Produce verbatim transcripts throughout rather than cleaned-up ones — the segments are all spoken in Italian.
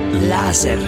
Laser.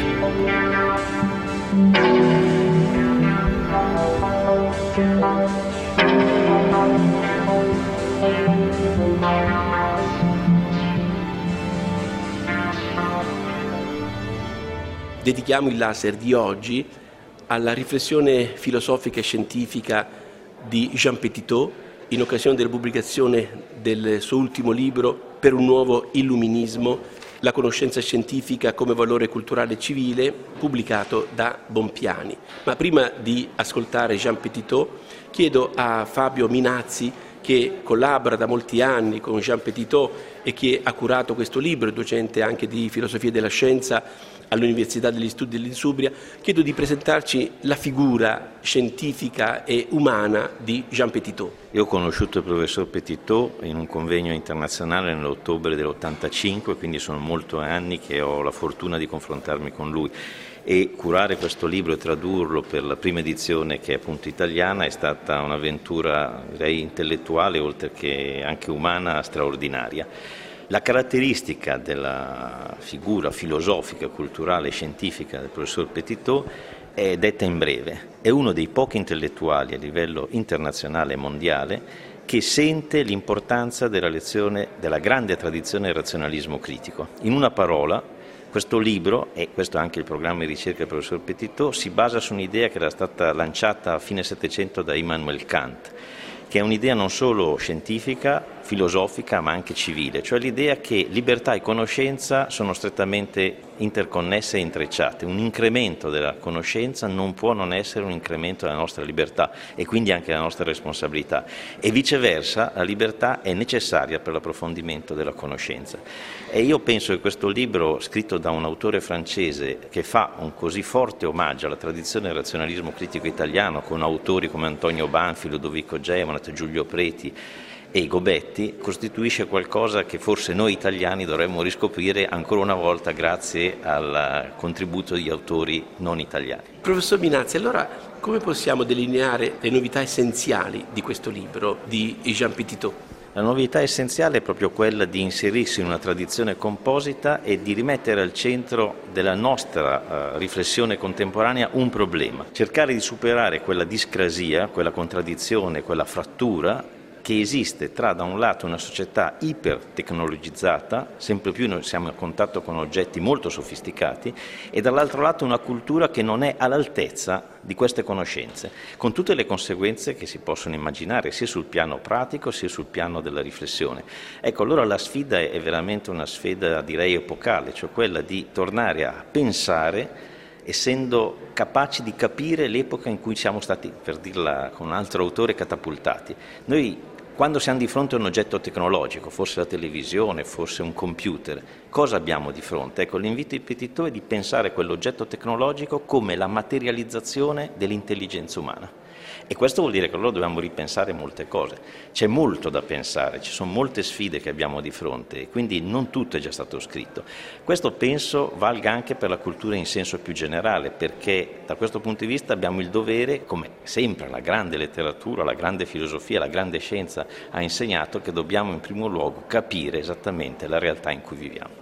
Dedichiamo il laser di oggi alla riflessione filosofica e scientifica di Jean Petitot in occasione della pubblicazione del suo ultimo libro Per un nuovo illuminismo, la conoscenza scientifica come valore culturale e civile, pubblicato da Bompiani. Ma prima di ascoltare Jean Petitot, chiedo a Fabio Minazzi, che collabora da molti anni con Jean Petitot e che ha curato questo libro, è docente anche di filosofia della scienza all'Università degli Studi dell'Insubria, chiedo di presentarci la figura scientifica e umana di Jean Petitot. Io ho conosciuto il professor Petitot in un convegno internazionale nell'ottobre dell'ottantacinque, quindi sono molti anni che ho la fortuna di confrontarmi con lui. E curare questo libro e tradurlo per la prima edizione, che è appunto italiana, è stata un'avventura, direi, intellettuale oltre che anche umana straordinaria. La caratteristica della figura filosofica, culturale e scientifica del professor Petitot è detta in breve: è uno dei pochi intellettuali a livello internazionale e mondiale che sente l'importanza della lezione della grande tradizione del razionalismo critico. In una parola, questo libro, e questo è anche il programma di ricerca del professor Petitot, si basa su un'idea che era stata lanciata a fine Settecento da Immanuel Kant, che è un'idea non solo scientifica, filosofica, ma anche civile, cioè l'idea che libertà e conoscenza sono strettamente interconnesse e intrecciate. Un incremento della conoscenza non può non essere un incremento della nostra libertà e quindi anche della nostra responsabilità, e viceversa la libertà è necessaria per l'approfondimento della conoscenza. E io penso che questo libro, scritto da un autore francese che fa un così forte omaggio alla tradizione del razionalismo critico italiano, con autori come Antonio Banfi, Ludovico Gemonat, Giulio Preti e Gobetti, costituisce qualcosa che forse noi italiani dovremmo riscoprire ancora una volta grazie al contributo di autori non italiani. Professor Minazzi, allora come possiamo delineare le novità essenziali di questo libro di Jean Petitot? La novità essenziale è proprio quella di inserirsi in una tradizione composita e di rimettere al centro della nostra uh, riflessione contemporanea un problema, cercare di superare quella discrasia, quella contraddizione, quella frattura che esiste tra, da un lato, una società ipertecnologizzata, sempre più noi siamo a contatto con oggetti molto sofisticati, e dall'altro lato una cultura che non è all'altezza di queste conoscenze, con tutte le conseguenze che si possono immaginare sia sul piano pratico sia sul piano della riflessione. Ecco, allora la sfida è veramente una sfida, direi, epocale, cioè quella di tornare a pensare essendo capaci di capire l'epoca in cui siamo stati, per dirla con un altro autore, catapultati. Noi, quando siamo di fronte a un oggetto tecnologico, forse la televisione, forse un computer, cosa abbiamo di fronte? Ecco, l'invito di Petitot è di pensare quell'oggetto tecnologico come la materializzazione dell'intelligenza umana. E questo vuol dire che allora dobbiamo ripensare molte cose. C'è molto da pensare, ci sono molte sfide che abbiamo di fronte, e quindi non tutto è già stato scritto. Questo penso valga anche per la cultura in senso più generale, perché da questo punto di vista abbiamo il dovere, come sempre la grande letteratura, la grande filosofia, la grande scienza ha insegnato, che dobbiamo in primo luogo capire esattamente la realtà in cui viviamo.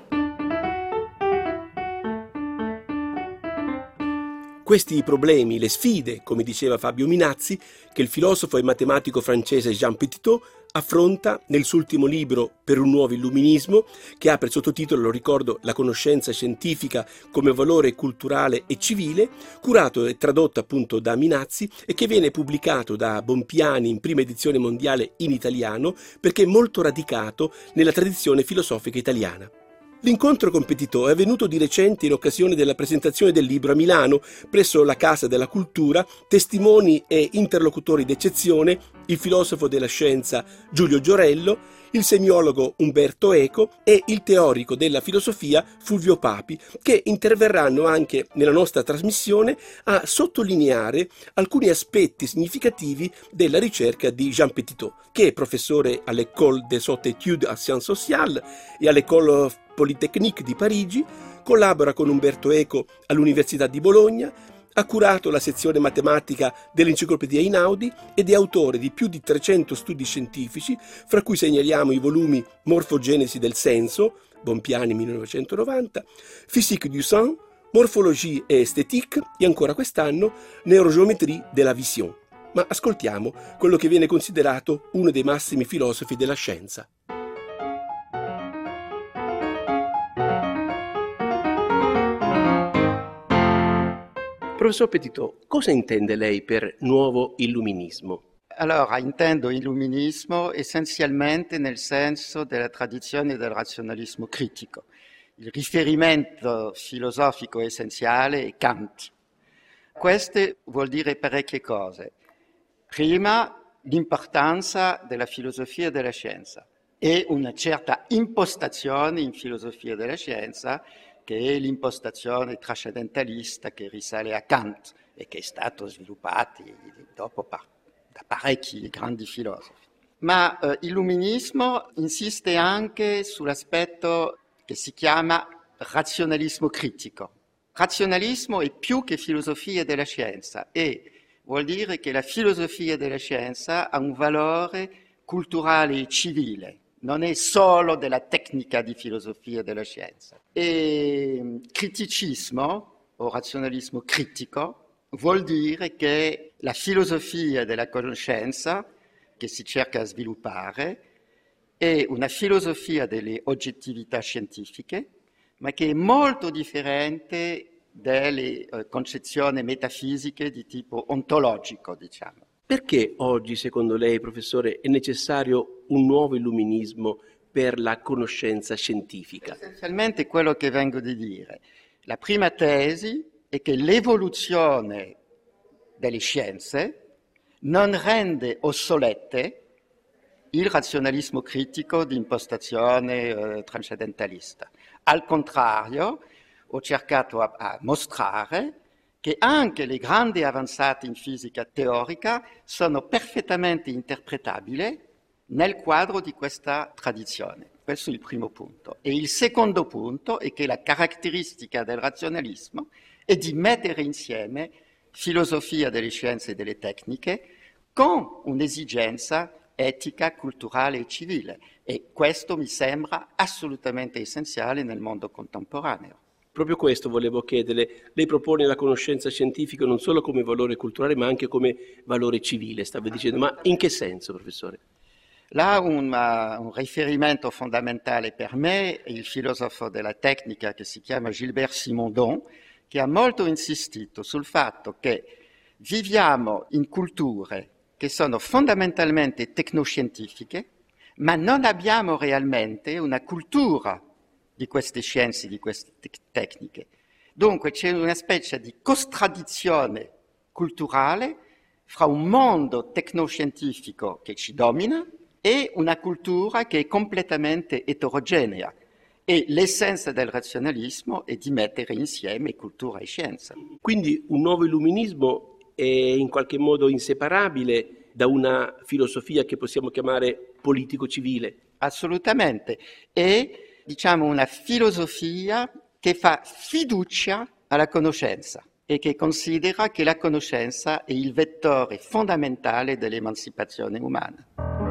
Questi problemi, le sfide, come diceva Fabio Minazzi, che il filosofo e matematico francese Jean Petitot affronta nel suo ultimo libro Per un nuovo illuminismo, che ha per sottotitolo, lo ricordo, La conoscenza scientifica come valore culturale e civile, curato e tradotto appunto da Minazzi e che viene pubblicato da Bompiani in prima edizione mondiale in italiano, perché è molto radicato nella tradizione filosofica italiana. L'incontro con Petitot è avvenuto di recente in occasione della presentazione del libro a Milano, presso la Casa della Cultura, testimoni e interlocutori d'eccezione, il filosofo della scienza Giulio Giorello, il semiologo Umberto Eco e il teorico della filosofia Fulvio Papi, che interverranno anche nella nostra trasmissione a sottolineare alcuni aspetti significativi della ricerca di Jean Petitot, che è professore all'École des Hautes Études en Sciences Sociales e all'École Polytechnique di Parigi, collabora con Umberto Eco all'Università di Bologna, ha curato la sezione matematica dell'Enciclopedia Einaudi ed è autore di più di trecento studi scientifici, fra cui segnaliamo i volumi Morfogenesi del senso, Bompiani millenovecentonovanta, Physique du sang, Morphologie et esthétique e ancora quest'anno Neurogeometrie de la vision. Ma ascoltiamo quello che viene considerato uno dei massimi filosofi della scienza. Professor Petitot, cosa intende lei per nuovo illuminismo? Allora, intendo illuminismo essenzialmente nel senso della tradizione del razionalismo critico. Il riferimento filosofico essenziale è Kant. Questo vuol dire parecchie cose. Prima, l'importanza della filosofia della scienza e una certa impostazione in filosofia della scienza che è l'impostazione trascendentalista che risale a Kant e che è stato sviluppato dopo da parecchi grandi filosofi. Ma eh, l'illuminismo insiste anche sull'aspetto che si chiama razionalismo critico. Razionalismo è più che filosofia della scienza e vuol dire che la filosofia della scienza ha un valore culturale e civile. Non è solo della tecnica di filosofia della scienza. E criticismo, o razionalismo critico, vuol dire che la filosofia della conoscenza che si cerca di sviluppare è una filosofia delle oggettività scientifiche, ma che è molto differente dalle eh, concezioni metafisiche di tipo ontologico, diciamo. Perché oggi, secondo lei, professore, è necessario un nuovo illuminismo per la conoscenza scientifica? Essenzialmente quello che vengo di dire. La prima tesi è che l'evoluzione delle scienze non rende obsolete il razionalismo critico di impostazione eh, trascendentalista. Al contrario, ho cercato a, a mostrare che anche le grandi avanzate in fisica teorica sono perfettamente interpretabili nel quadro di questa tradizione. Questo è il primo punto. E il secondo punto è che la caratteristica del razionalismo è di mettere insieme filosofia delle scienze e delle tecniche con un'esigenza etica, culturale e civile. E questo mi sembra assolutamente essenziale nel mondo contemporaneo. Proprio questo volevo chiederle. Lei propone la conoscenza scientifica non solo come valore culturale, ma anche come valore civile, stavo dicendo. Ma in che senso, professore? Là un, uh, un riferimento fondamentale per me è il filosofo della tecnica che si chiama Gilbert Simondon, che ha molto insistito sul fatto che viviamo in culture che sono fondamentalmente tecnoscientifiche, ma non abbiamo realmente una cultura di queste scienze, di queste tec- tecniche. Dunque c'è una specie di contraddizione culturale fra un mondo tecnoscientifico che ci domina e una cultura che è completamente eterogenea. E l'essenza del razionalismo è di mettere insieme cultura e scienza. Quindi un nuovo illuminismo è in qualche modo inseparabile da una filosofia che possiamo chiamare politico-civile? Assolutamente. È, diciamo, una filosofia che fa fiducia alla conoscenza e che considera che la conoscenza è il vettore fondamentale dell'emancipazione umana.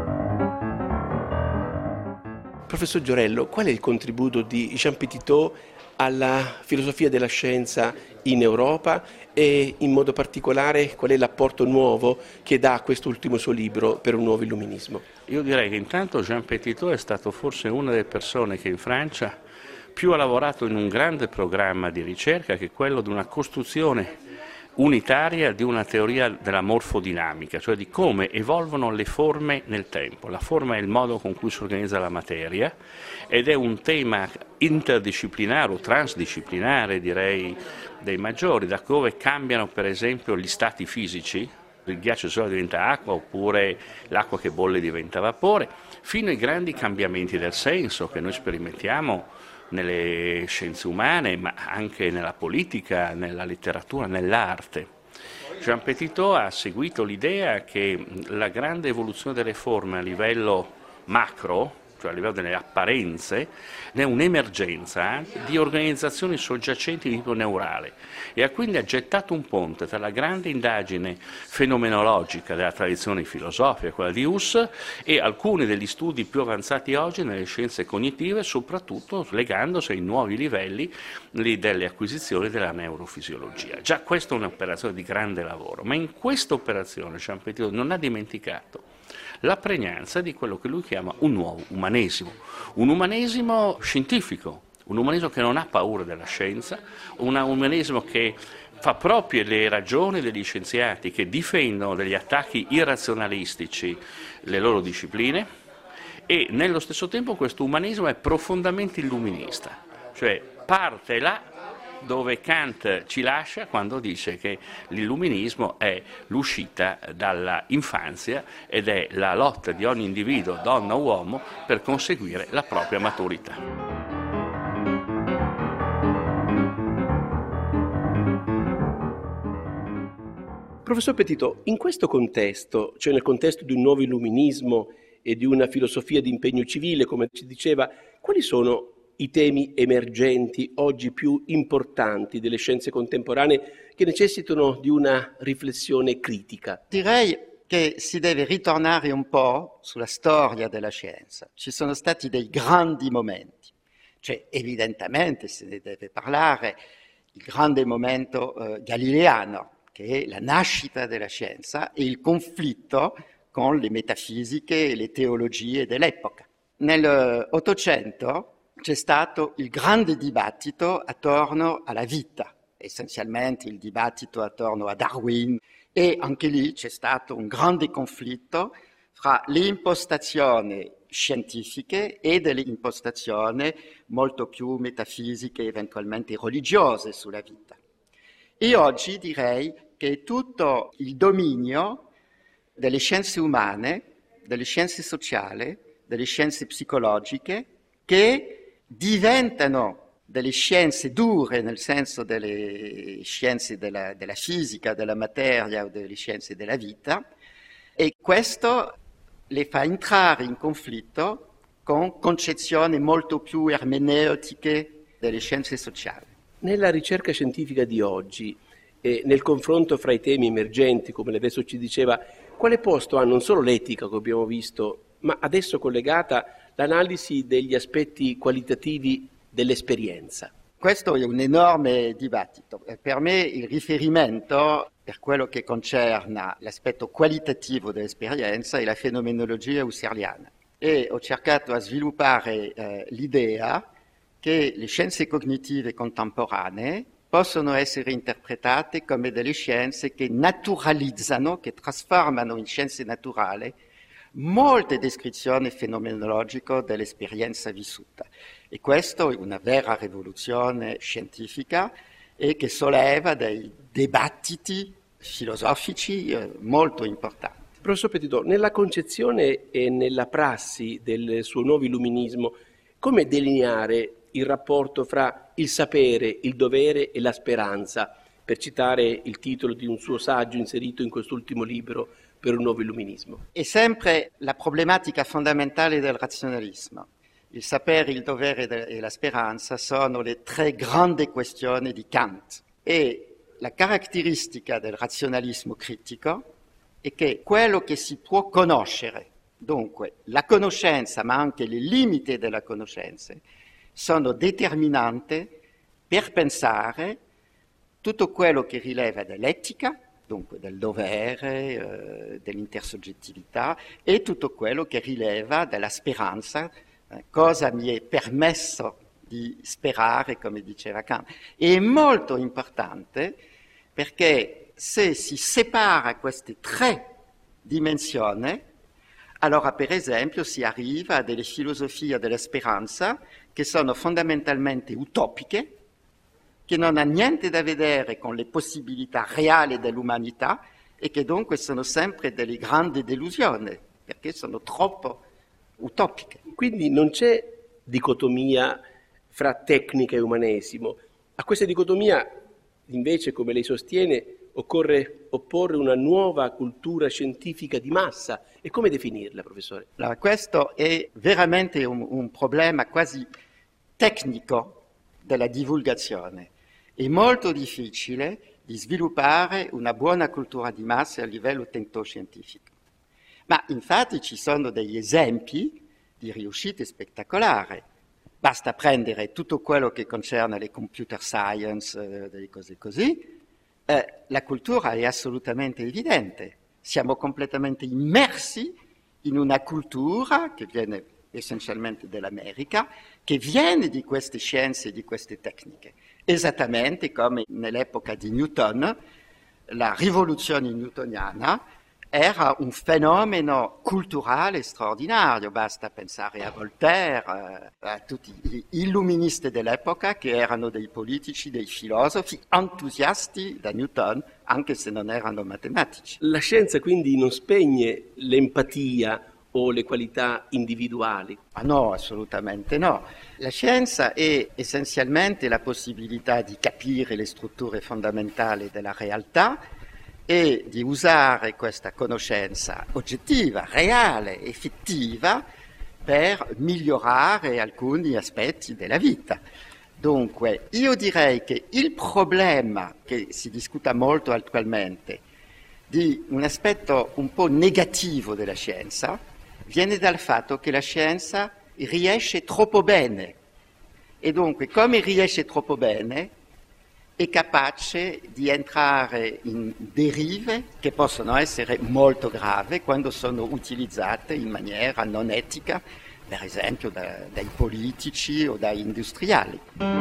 Professor Giorello, qual è il contributo di Jean Petitot alla filosofia della scienza in Europa e in modo particolare qual è l'apporto nuovo che dà a quest'ultimo suo libro per un nuovo illuminismo? Io direi che intanto Jean Petitot è stato forse una delle persone che in Francia più ha lavorato in un grande programma di ricerca che è quello di una costruzione unitaria di una teoria della morfodinamica, cioè di come evolvono le forme nel tempo. La forma è il modo con cui si organizza la materia ed è un tema interdisciplinare o transdisciplinare, direi, dei maggiori, da dove cambiano per esempio gli stati fisici, il ghiaccio solo diventa acqua oppure l'acqua che bolle diventa vapore, fino ai grandi cambiamenti del senso che noi sperimentiamo nelle scienze umane, ma anche nella politica, nella letteratura, nell'arte. Jean Petitot ha seguito l'idea che la grande evoluzione delle forme a livello macro, cioè a livello delle apparenze, è un'emergenza di organizzazioni soggiacenti di tipo neurale e ha quindi gettato un ponte tra la grande indagine fenomenologica della tradizione filosofica, quella di Hus, e alcuni degli studi più avanzati oggi nelle scienze cognitive, soprattutto legandosi ai nuovi livelli delle acquisizioni della neurofisiologia. Già questa è un'operazione di grande lavoro, ma in questa operazione Jean Petitot non ha dimenticato la pregnanza di quello che lui chiama un nuovo umanesimo, un umanesimo scientifico, un umanesimo che non ha paura della scienza, un umanesimo che fa proprie le ragioni degli scienziati che difendono dagli attacchi irrazionalistici le loro discipline, e nello stesso tempo questo umanesimo è profondamente illuminista, cioè parte là dove Kant ci lascia quando dice che l'illuminismo è l'uscita dalla infanzia ed è la lotta di ogni individuo, donna o uomo, per conseguire la propria maturità. Professor Petitot, in questo contesto, cioè nel contesto di un nuovo illuminismo e di una filosofia di impegno civile, come ci diceva, quali sono i temi emergenti oggi più importanti delle scienze contemporanee che necessitano di una riflessione critica? Direi che si deve ritornare un po' sulla storia della scienza. Ci sono stati dei grandi momenti, cioè evidentemente se ne deve parlare il grande momento eh, galileano, che è la nascita della scienza e il conflitto con le metafisiche e le teologie dell'epoca. Nell'Ottocento c'è stato il grande dibattito attorno alla vita, essenzialmente il dibattito attorno a Darwin, e anche lì c'è stato un grande conflitto fra le impostazioni scientifiche e delle impostazioni molto più metafisiche e eventualmente religiose sulla vita. E oggi direi che tutto il dominio delle scienze umane, delle scienze sociali, delle scienze psicologiche, che diventano delle scienze dure, nel senso delle scienze della, della fisica, della materia o delle scienze della vita, e questo le fa entrare in conflitto con concezioni molto più ermeneutiche delle scienze sociali. Nella ricerca scientifica di oggi e nel confronto fra i temi emergenti, come lei adesso ci diceva, quale posto ha non solo l'etica che abbiamo visto, ma adesso collegata l'analisi degli aspetti qualitativi dell'esperienza? Questo è un enorme dibattito. Per me il riferimento per quello che concerne l'aspetto qualitativo dell'esperienza è la fenomenologia husserliana. E ho cercato di sviluppare eh, l'idea che le scienze cognitive contemporanee possono essere interpretate come delle scienze che naturalizzano, che trasformano in scienze naturali molte descrizioni fenomenologiche dell'esperienza vissuta. E questo è una vera rivoluzione scientifica e che solleva dei dibattiti filosofici eh, molto importanti. Professor Petitot, nella concezione e nella prassi del suo nuovo illuminismo, come delineare il rapporto fra il sapere, il dovere e la speranza, per citare il titolo di un suo saggio inserito in quest'ultimo libro, Per un nuovo illuminismo? È sempre la problematica fondamentale del razionalismo. Il sapere, il dovere e la speranza sono le tre grandi questioni di Kant. E la caratteristica del razionalismo critico è che quello che si può conoscere, dunque la conoscenza ma anche i limiti della conoscenza, sono determinanti per pensare tutto quello che rileva dell'etica, dunque del dovere, eh, dell'intersoggettività, e tutto quello che rileva della speranza, eh, cosa mi è permesso di sperare, come diceva Kant. È molto importante perché se si separa queste tre dimensioni, allora per esempio si arriva a delle filosofie della speranza che sono fondamentalmente utopiche, che non ha niente da vedere con le possibilità reali dell'umanità e che dunque sono sempre delle grandi delusioni, perché sono troppo utopiche. Quindi non c'è dicotomia fra tecnica e umanesimo. A questa dicotomia, invece, come lei sostiene, occorre opporre una nuova cultura scientifica di massa. E come definirla, professore? Allora, questo è veramente un, un problema quasi tecnico della divulgazione. È molto difficile di sviluppare una buona cultura di massa a livello tecnoscientifico. Ma infatti ci sono degli esempi di riuscite spettacolari. Basta prendere tutto quello che concerne le computer science, eh, delle cose così. Eh, la cultura è assolutamente evidente. Siamo completamente immersi in una cultura che viene essenzialmente dall'America, che viene di queste scienze e di queste tecniche. Esattamente come nell'epoca di Newton, la rivoluzione newtoniana era un fenomeno culturale straordinario. Basta pensare a Voltaire, a tutti gli illuministi dell'epoca che erano dei politici, dei filosofi entusiasti da Newton, anche se non erano matematici. La scienza quindi non spegne l'empatia o le qualità individuali? Ah no, assolutamente no. La scienza è essenzialmente la possibilità di capire le strutture fondamentali della realtà e di usare questa conoscenza oggettiva, reale, effettiva per migliorare alcuni aspetti della vita. Dunque, io direi che il problema che si discute molto attualmente di un aspetto un po' negativo della scienza viene dal fatto che la scienza riesce troppo bene e dunque, come riesce troppo bene, è capace di entrare in derive che possono essere molto gravi quando sono utilizzate in maniera non etica, per esempio da, dai politici o dai industriali.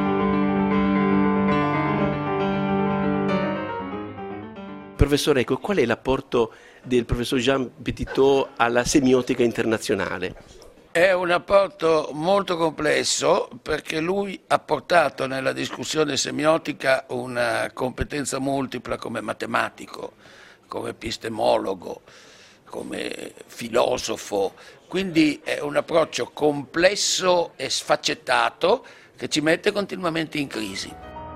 Professore, ecco, qual è l'apporto del professor Jean Petitot alla semiotica internazionale? È un apporto molto complesso perché lui ha portato nella discussione semiotica una competenza multipla come matematico, come epistemologo, come filosofo, quindi è un approccio complesso e sfaccettato che ci mette continuamente in crisi.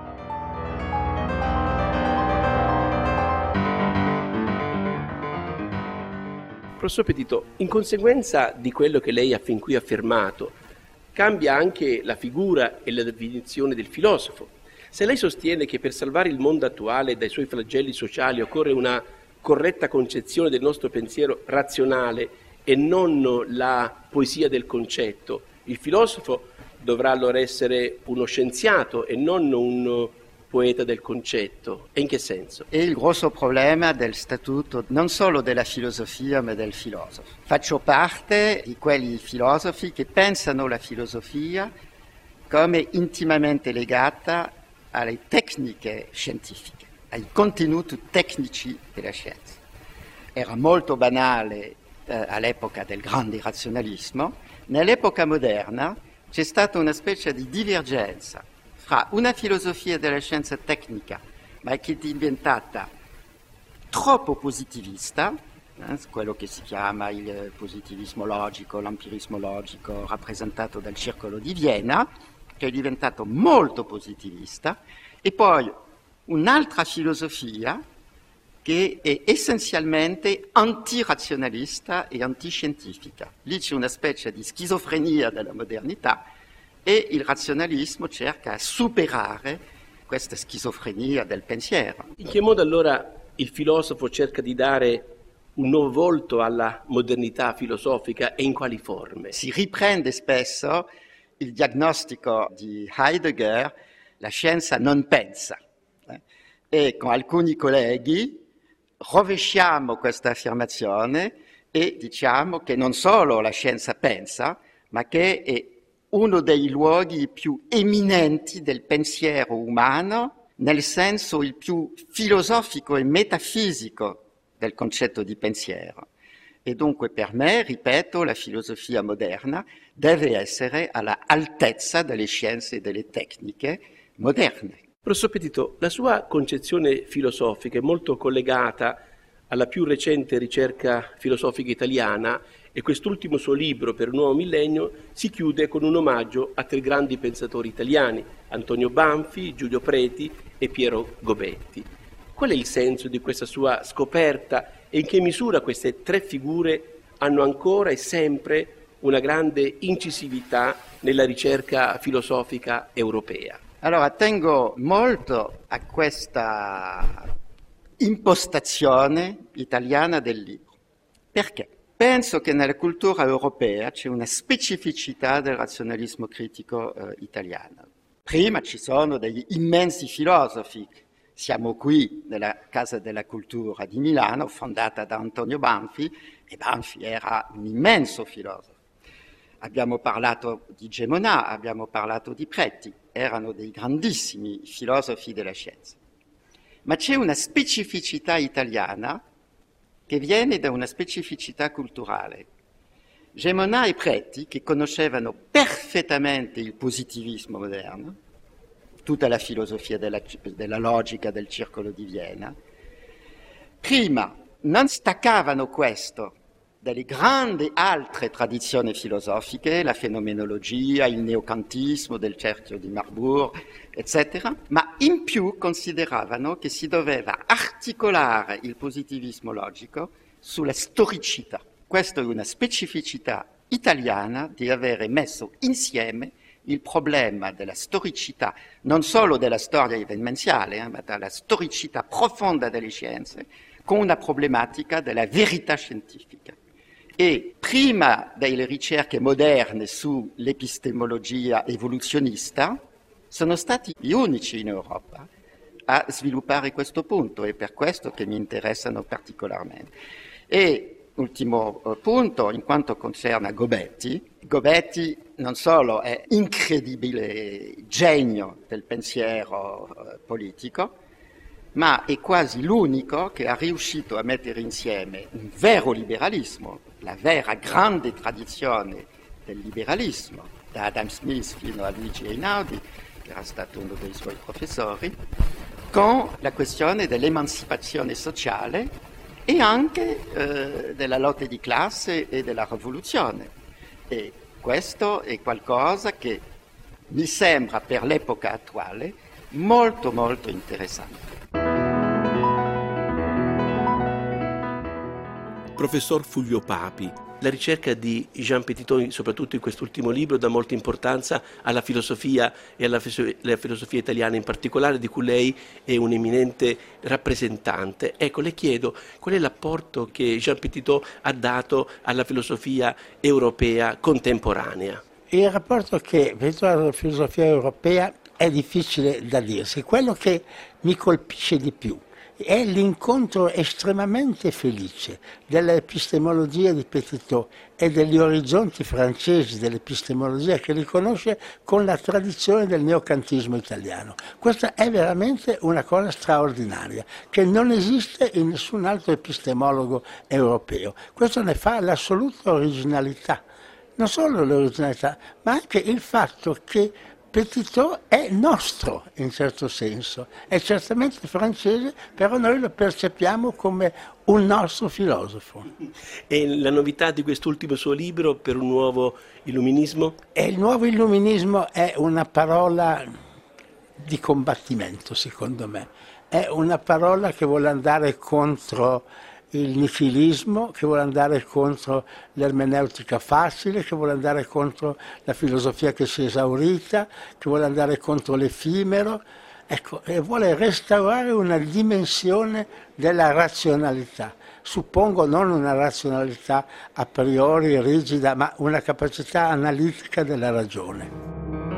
Professor Petitot, in conseguenza di quello che lei ha fin qui affermato, cambia anche la figura e la definizione del filosofo. Se lei sostiene che per salvare il mondo attuale dai suoi flagelli sociali occorre una corretta concezione del nostro pensiero razionale e non la poesia del concetto, il filosofo dovrà allora essere uno scienziato e non un poeta del concetto. E in che senso? È il grosso problema del statuto non solo della filosofia ma del filosofo. Faccio parte di quegli filosofi che pensano la filosofia come intimamente legata alle tecniche scientifiche, ai contenuti tecnici della scienza. Era molto banale eh, all'epoca del grande razionalismo. Nell'epoca moderna c'è stata una specie di divergenza fra una filosofia della scienza tecnica, ma che è diventata troppo positivista, eh, quello che si chiama il positivismo logico, l'empirismo logico, rappresentato dal Circolo di Vienna, che è diventato molto positivista, e poi un'altra filosofia che è essenzialmente antirazionalista e antiscientifica. Lì c'è una specie di schizofrenia della modernità e il razionalismo cerca di superare questa schizofrenia del pensiero. In che modo allora il filosofo cerca di dare un nuovo volto alla modernità filosofica e in quali forme? Si riprende spesso il diagnostico di Heidegger, la scienza non pensa, eh? E con alcuni colleghi rovesciamo questa affermazione e diciamo che non solo la scienza pensa, ma che è uno dei luoghi più eminenti del pensiero umano, nel senso il più filosofico e metafisico del concetto di pensiero. E dunque per me, ripeto, la filosofia moderna deve essere all'altezza delle scienze e delle tecniche moderne. Professor Petitot, la sua concezione filosofica è molto collegata alla più recente ricerca filosofica italiana e quest'ultimo suo libro, Per un nuovo millennio, si chiude con un omaggio a tre grandi pensatori italiani, Antonio Banfi, Giulio Preti e Piero Gobetti. Qual è il senso di questa sua scoperta e in che misura queste tre figure hanno ancora e sempre una grande incisività nella ricerca filosofica europea? Allora, tengo molto a questa impostazione italiana del libro. Perché? Penso che nella cultura europea c'è una specificità del razionalismo critico eh, italiano. Prima ci sono degli immensi filosofi. Siamo qui nella Casa della Cultura di Milano, fondata da Antonio Banfi, e Banfi era un immenso filosofo. Abbiamo parlato di Gemonat, abbiamo parlato di Preti, erano dei grandissimi filosofi della scienza. Ma c'è una specificità italiana che viene da una specificità culturale. Gemonat e Preti, che conoscevano perfettamente il positivismo moderno, tutta la filosofia della, della logica del Circolo di Vienna, prima non staccavano questo dalle grandi altre tradizioni filosofiche, la fenomenologia, il neocantismo del cerchio di Marburg, eccetera, ma in più consideravano che si doveva articolare il positivismo logico sulla storicità. Questa è una specificità italiana di avere messo insieme il problema della storicità, non solo della storia evidenziale, eh, ma della storicità profonda delle scienze, con una problematica della verità scientifica. E prima delle ricerche moderne sull'epistemologia evoluzionista, sono stati gli unici in Europa a sviluppare questo punto, e per questo che mi interessano particolarmente. E ultimo punto, in quanto concerne Gobetti, Gobetti non solo è incredibile genio del pensiero eh, politico, ma è quasi l'unico che ha riuscito a mettere insieme un vero liberalismo, la vera grande tradizione del liberalismo, da Adam Smith fino a Luigi Einaudi, che era stato uno dei suoi professori, con la questione dell'emancipazione sociale e anche eh, della lotta di classe e della rivoluzione. E questo è qualcosa che mi sembra per l'epoca attuale molto molto interessante. Professor Fulvio Papi, la ricerca di Jean Petitot, soprattutto in quest'ultimo libro, dà molta importanza alla filosofia e alla filosofia italiana in particolare, di cui lei è un eminente rappresentante. Ecco, le chiedo qual è l'apporto che Jean Petitot ha dato alla filosofia europea contemporanea. Il rapporto che vedo alla filosofia europea è difficile da dirsi. Quello che mi colpisce di più è l'incontro estremamente felice dell'epistemologia di Petitot e degli orizzonti francesi dell'epistemologia che riconosce con la tradizione del neocantismo italiano. Questa è veramente una cosa straordinaria, che non esiste in nessun altro epistemologo europeo. Questo ne fa l'assoluta originalità. Non solo l'originalità, ma anche il fatto che Petitot è nostro in certo senso, è certamente francese, però noi lo percepiamo come un nostro filosofo. E la novità di quest'ultimo suo libro, Per un nuovo illuminismo? E il nuovo illuminismo è una parola di combattimento, secondo me. È una parola che vuole andare contro il nichilismo, che vuole andare contro l'ermeneutica facile, che vuole andare contro la filosofia che si è esaurita, che vuole andare contro l'effimero, ecco, e vuole restaurare una dimensione della razionalità. Suppongo non una razionalità a priori rigida, ma una capacità analitica della ragione.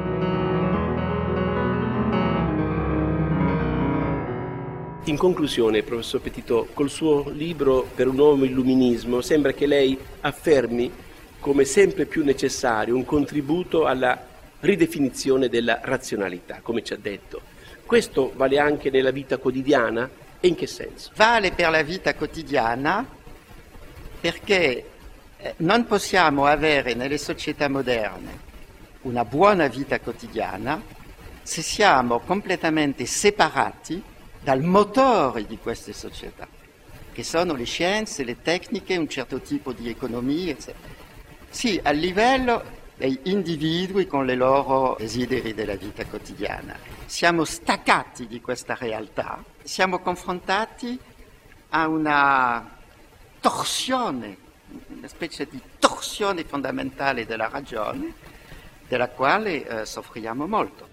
In conclusione, professor Petitot, col suo libro Per un nuovo illuminismo sembra che lei affermi come sempre più necessario un contributo alla ridefinizione della razionalità, come ci ha detto. Questo vale anche nella vita quotidiana? E in che senso? Vale per la vita quotidiana perché non possiamo avere nelle società moderne una buona vita quotidiana se siamo completamente separati dal motore di queste società, che sono le scienze, le tecniche, un certo tipo di economia, eccetera. Sì, a livello degli individui con le loro desideri della vita quotidiana. Siamo staccati di questa realtà, siamo confrontati a una torsione, una specie di torsione fondamentale della ragione, della quale eh, soffriamo molto.